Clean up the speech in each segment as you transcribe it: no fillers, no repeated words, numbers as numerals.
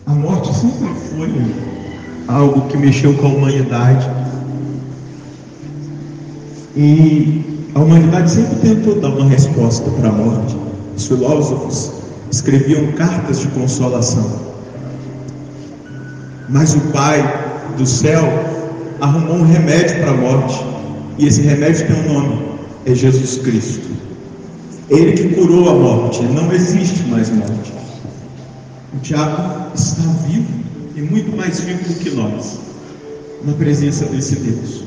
A morte sempre foi algo que mexeu com a humanidade. E a humanidade sempre tentou dar uma resposta para a morte. Os filósofos escreviam cartas de consolação. Mas o Pai do céu arrumou um remédio para a morte. E esse remédio tem um nome: é Jesus Cristo. Ele que curou a morte. Não existe mais morte. O Tiago está vivo e muito mais vivo do que nós, na presença desse Deus.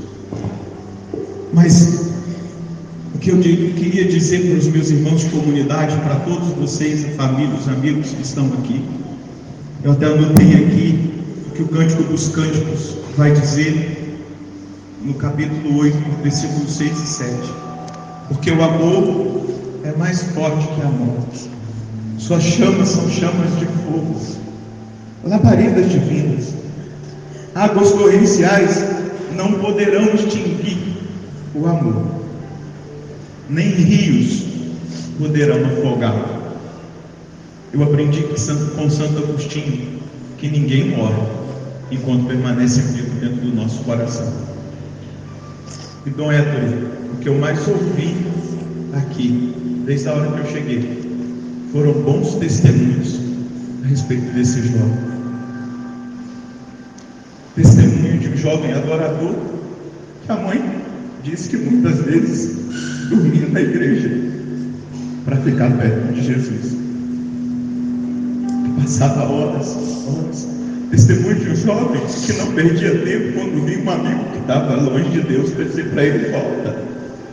Mas o que eu queria dizer para os meus irmãos de comunidade, para todos vocês, a família, os amigos que estão aqui, eu até anotei aqui o que o Cântico dos Cânticos vai dizer no capítulo 8, versículos 6 e 7. Porque o amor é mais forte que a morte. Suas chamas são chamas de fogo, labaredas divinas. Águas torrenciais não poderão extinguir o amor, nem rios poderão afogá-lo. Eu aprendi com Santo Agostinho que ninguém morre enquanto permanece vivo dentro do nosso coração. E Dom Héctor, o que eu mais ouvi aqui, desde a hora que eu cheguei, foram bons testemunhos a respeito desse jovem. Testemunho de um jovem adorador que a mãe disse que muitas vezes dormia na igreja para ficar perto de Jesus. Que passava horas. Testemunho de um jovem que não perdia tempo quando via um amigo que estava longe de Deus para dizer para ele: volta.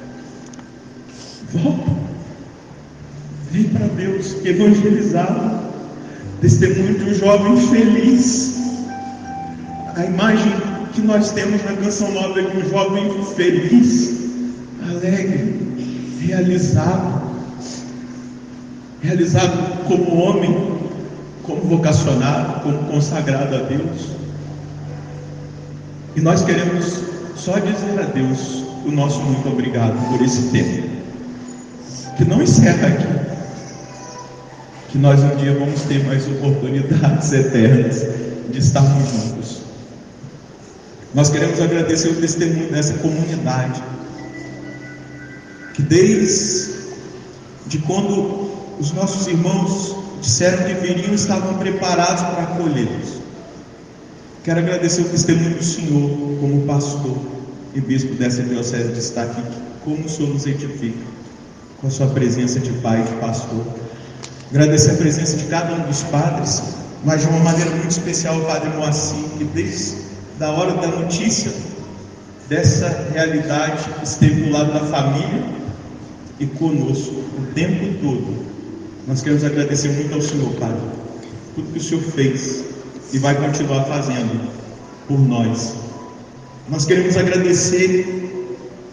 Vem para Deus, que evangelizava. Testemunho de um jovem feliz. A imagem que nós temos na Canção Nova é de um jovem feliz, alegre, realizado como homem, como vocacionado, como consagrado a Deus. E nós queremos só dizer a Deus o nosso muito obrigado por esse tempo, que não encerra aqui, que nós um dia vamos ter mais oportunidades eternas de estarmos juntos. Nós queremos agradecer o testemunho dessa comunidade, que desde quando os nossos irmãos disseram que viriam, estavam preparados para acolhê-los. Quero agradecer o testemunho do Senhor como pastor e bispo dessa diocese de Estaque, como o Senhor nos edifica com a sua presença de pai e de pastor. Agradecer a presença de cada um dos padres, mas de uma maneira muito especial o Padre Moacir, que desde a hora da notícia dessa realidade esteve do lado da família e conosco o tempo todo. Nós queremos agradecer muito ao Senhor, Padre, tudo que o Senhor fez e vai continuar fazendo por nós. Nós queremos agradecer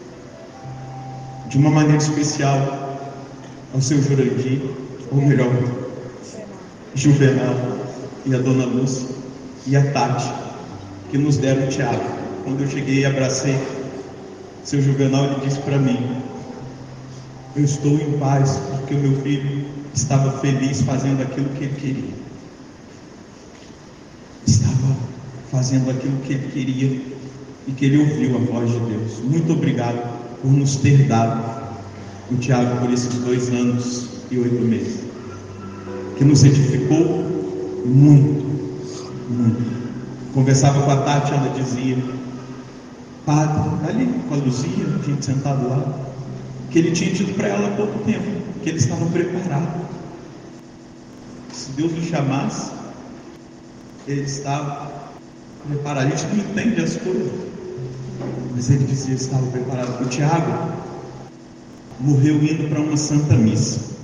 de uma maneira especial ao seu Jurandir, ou melhor, Juvenal, e a Dona Lúcia e a Tati, que nos deram o Tiago. Quando eu cheguei e abracei seu Juvenal, ele disse para mim: eu estou em paz porque o meu filho estava feliz fazendo aquilo que ele queria. Estava fazendo aquilo que ele queria e que ele ouviu a voz de Deus. Muito obrigado por nos ter dado o Tiago por esses 2 anos e 8 meses, que nos edificou muito. Conversava com a Tati, ela dizia: Padre, ali com a Luzia, a gente sentado lá, que ele tinha dito para ela há pouco tempo que ele estava preparado. Se Deus o chamasse, ele estava preparado. A gente não entende as coisas, mas ele dizia que estava preparado. O Tiago morreu indo para uma santa missa.